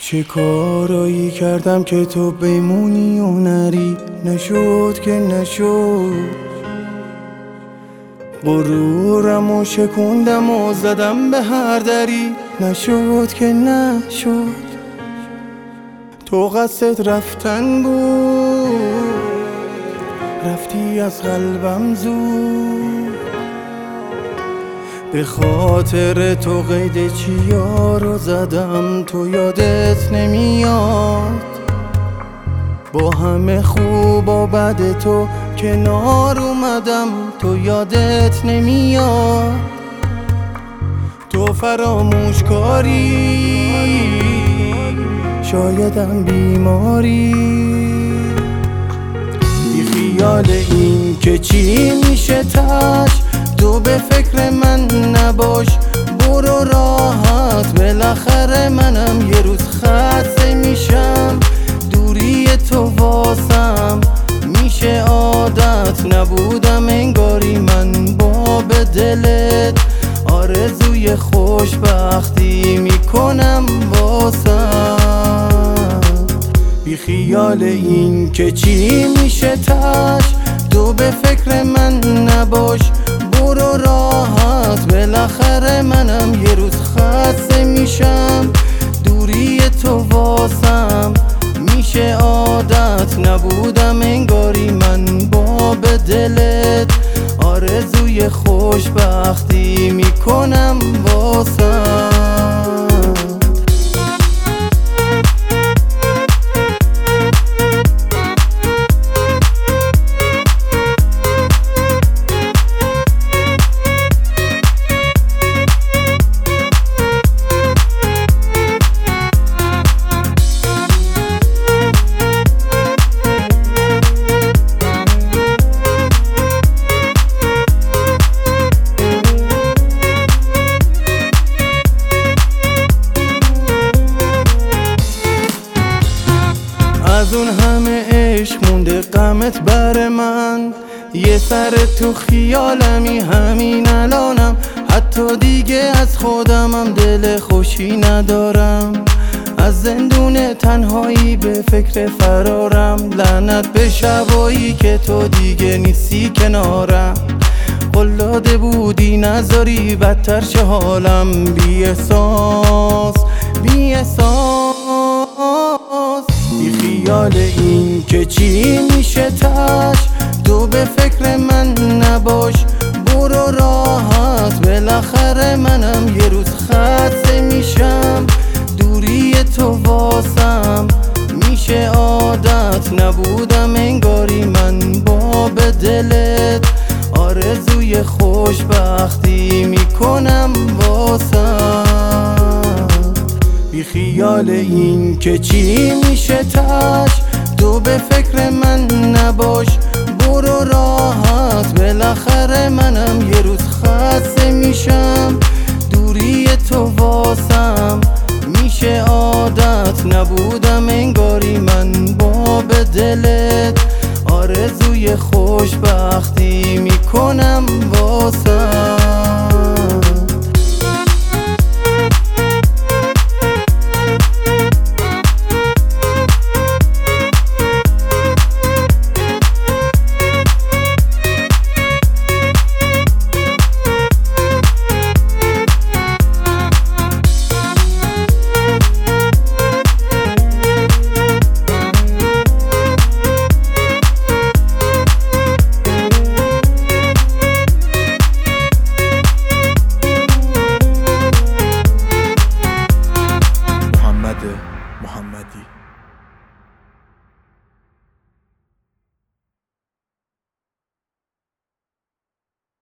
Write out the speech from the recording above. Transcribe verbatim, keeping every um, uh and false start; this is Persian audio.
چه کارایی کردم که تو بمونی و نری؟ نشد که نشد. غرورم و شکوندم و زدم به هر دری، نشد که نشد. تو قصد رفتن بود، رفتی از قلبم زود. به خاطر تو قید چیا رو زدم، تو یادت نمیاد. با همه خوب و بد تو کنار اومدم، تو یادت نمیاد. تو فراموش کاری، شایدم بیماری. بی خیال این که چی میشه تش، تو به فکر من نباش، برو راحت. بالاخره منم یه روز خسته میشم، دوری تو واسم میشه عادت. نبودم انگاری من با به دلت، آرزوی خوشبختی میکنم واسم. بی خیال این که چی میشه تش، تو به فکر من نباش، برو راحت. بالاخره منم یه روز خسته میشم، دوری تو واسم میشه عادت. نبودم انگاری من با به دلت، آرزوی خوشبختی میکنم واسم. از اون همه عشق مونده غمت بر من، یه سر تو خیالمی همین الانم. حتی دیگه از خودمم دل خوشی ندارم، از زندون تنهایی به فکر فرارم. لعنت به شبایی که تو دیگه نیستی کنارم. قول داده بودی نذاری بدتر شه حالم، بی احساس بی احساس. بی خیال این که چی میشه تش، تو به فکر من نباش، برو راحت. بالاخره منم یه روز خسته میشم، دوری تو واسم میشه عادت. نبودم انگاری من با به دلت، آرزوی خوشبختی میکنم واسم. بی خیال این که چی میشه تش، تو به فکر من نباش، برو راحت. بالاخره منم یه روز خسته میشم، دوری تو واسم میشه عادت. نبودم انگاری من با به دلت، آرزوی خوشبختی میکنم واسم.